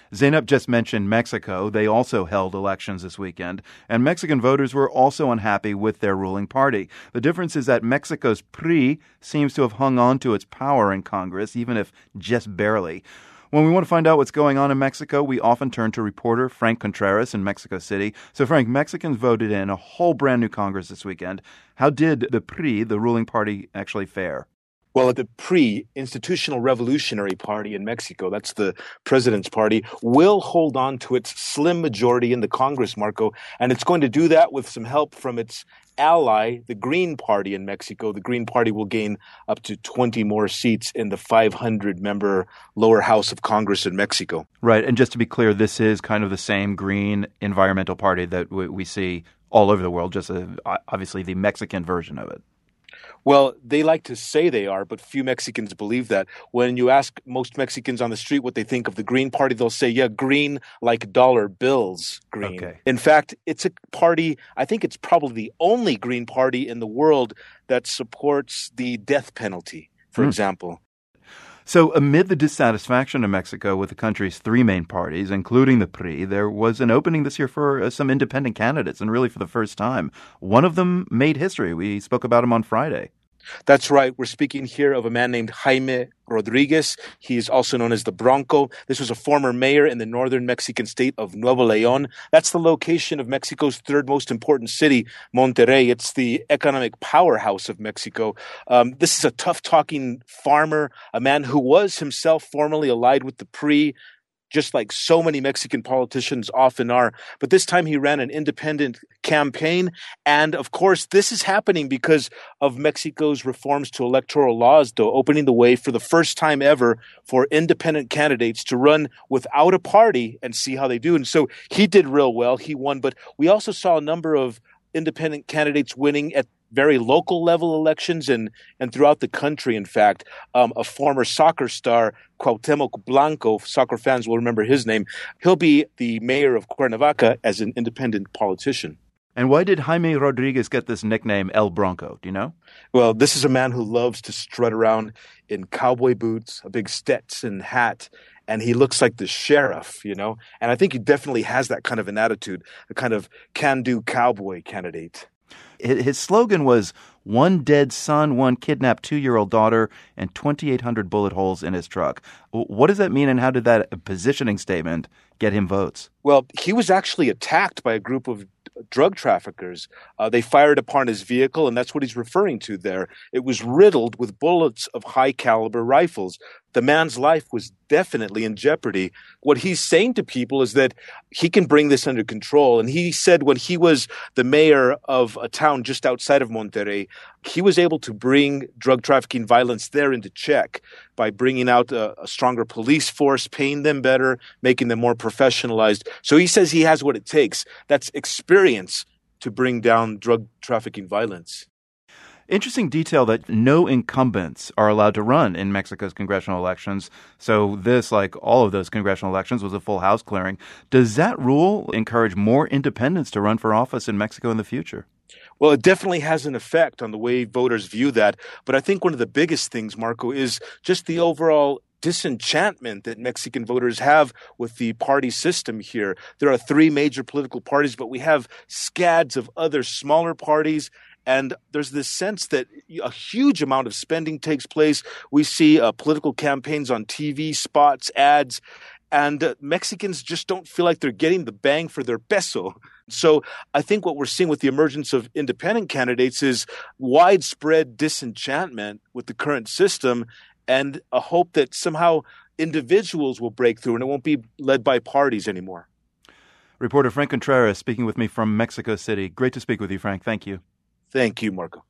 Zainab just mentioned Mexico. They also held elections this weekend, and Mexican voters were also unhappy with their ruling party. The difference is that Mexico's PRI seems to have hung on to its power in Congress, even if just barely. When we want to find out what's going on in Mexico, we often turn to reporter Frank Contreras in Mexico City. So, Frank, Mexicans voted in a whole brand new Congress this weekend. How did the PRI, the ruling party, actually fare? Well, the PRI, Institutional Revolutionary Party in Mexico, that's the president's party, will hold on to its slim majority in the Congress, Marco, and it's going to do that with some help from its ally, the Green Party in Mexico. The Green Party will gain up to 20 more seats in the 500-member lower house of Congress in Mexico. Right, and just to be clear, this is kind of the same green environmental party that we see all over the world, just obviously the Mexican version of it. Well, they like to say they are, but few Mexicans believe that. When you ask most Mexicans on the street what they think of the Green Party, they'll say, yeah, green like dollar bills green. Okay. In fact, it's a party, I think it's probably the only Green Party in the world that supports the death penalty, for example. So amid the dissatisfaction in Mexico with the country's three main parties, including the PRI, there was an opening this year for some independent candidates, and really for the first time. One of them made history. We spoke about him on Friday. That's right. We're speaking here of a man named Jaime Rodriguez. He is also known as the Bronco. This was a former mayor in the northern Mexican state of Nuevo León. That's the location of Mexico's third most important city, Monterrey. It's the economic powerhouse of Mexico. This is a tough-talking farmer, a man who was himself formerly allied with the PRI, just like so many Mexican politicians often are. But this time he ran an independent campaign. And of course, this is happening because of Mexico's reforms to electoral laws, though, opening the way for the first time ever for independent candidates to run without a party and see how they do. And so he did real well. He won. But we also saw a number of independent candidates winning at very local level elections and throughout the country, in fact. A former soccer star, Cuauhtemoc Blanco, soccer fans will remember his name. He'll be the mayor of Cuernavaca as an independent politician. And why did Jaime Rodriguez get this nickname El Bronco? Do you know? Well, this is a man who loves to strut around in cowboy boots, a big Stetson hat, and he looks like the sheriff, you know? And I think he definitely has that kind of an attitude, a kind of can-do cowboy candidate. His slogan was one dead son, one kidnapped 2-year-old daughter, and 2,800 bullet holes in his truck. What does that mean, and how did that positioning statement get him votes? Well, he was actually attacked by a group of drug traffickers. They fired upon his vehicle, and that's what he's referring to there. It was riddled with bullets of high-caliber rifles. The man's life was definitely in jeopardy. What he's saying to people is that he can bring this under control. And he said when he was the mayor of a town just outside of Monterrey, he was able to bring drug trafficking violence there into check by bringing out a stronger police force, paying them better, making them more professionalized. So he says he has what it takes. That's experience to bring down drug trafficking violence. Interesting detail that no incumbents are allowed to run in Mexico's congressional elections. So this, like all of those congressional elections, was a full house clearing. Does that rule encourage more independents to run for office in Mexico in the future? Well, it definitely has an effect on the way voters view that. But I think one of the biggest things, Marco, is just the overall disenchantment that Mexican voters have with the party system here. There are three major political parties, but we have scads of other smaller parties. And there's this sense that a huge amount of spending takes place. We see political campaigns on TV, spots, ads, and Mexicans just don't feel like they're getting the bang for their peso. So I think what we're seeing with the emergence of independent candidates is widespread disenchantment with the current system and a hope that somehow individuals will break through and it won't be led by parties anymore. Reporter Frank Contreras speaking with me from Mexico City. Great to speak with you, Frank. Thank you. Thank you, Marco.